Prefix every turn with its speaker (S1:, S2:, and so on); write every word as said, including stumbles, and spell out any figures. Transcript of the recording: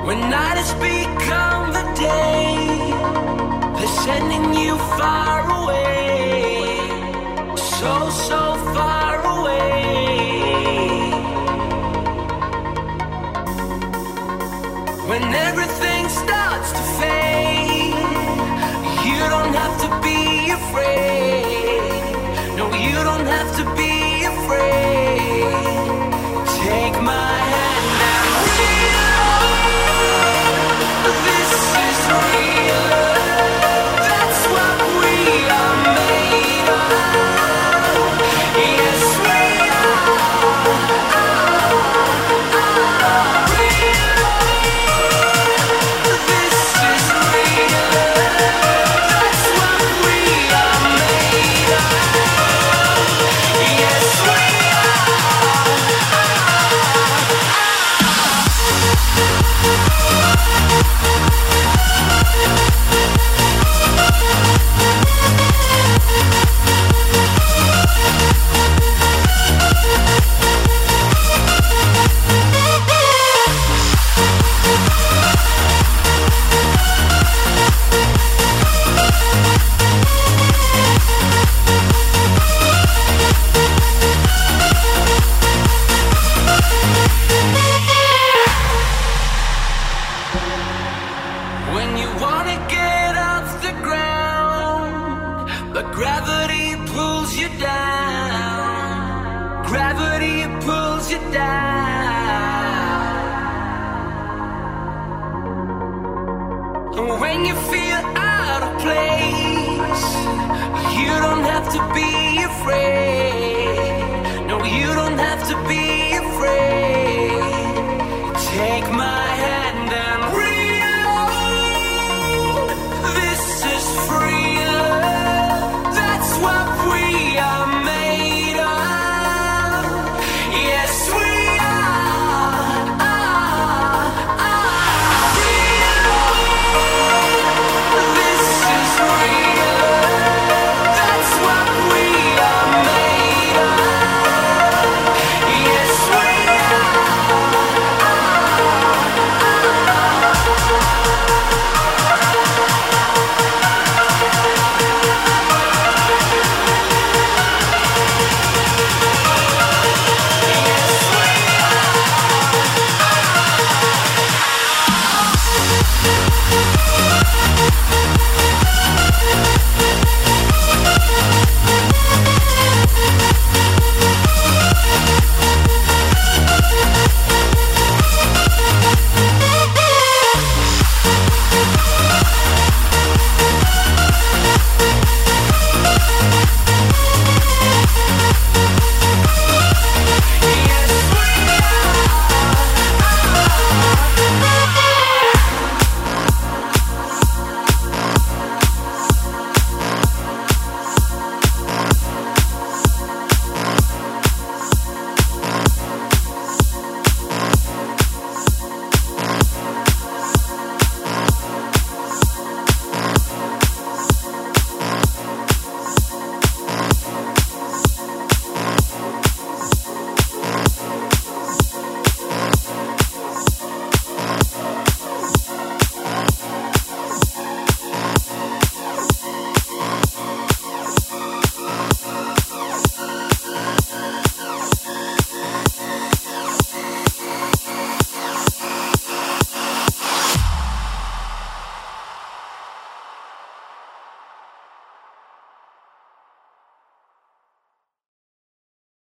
S1: When night has become the day, they're sending you far away, so, so far away. When everything starts to fade, you don't have to be afraid. No, you don't have to be afraid. Take my hand and real. This is real. That's what we are made of. Yes, we are. Real. This is real. That's what we are made of. Yes, we when you wanna get off the ground, but gravity pulls you down. Gravity pulls you down. And when you feel out of place, you don't have to be afraid.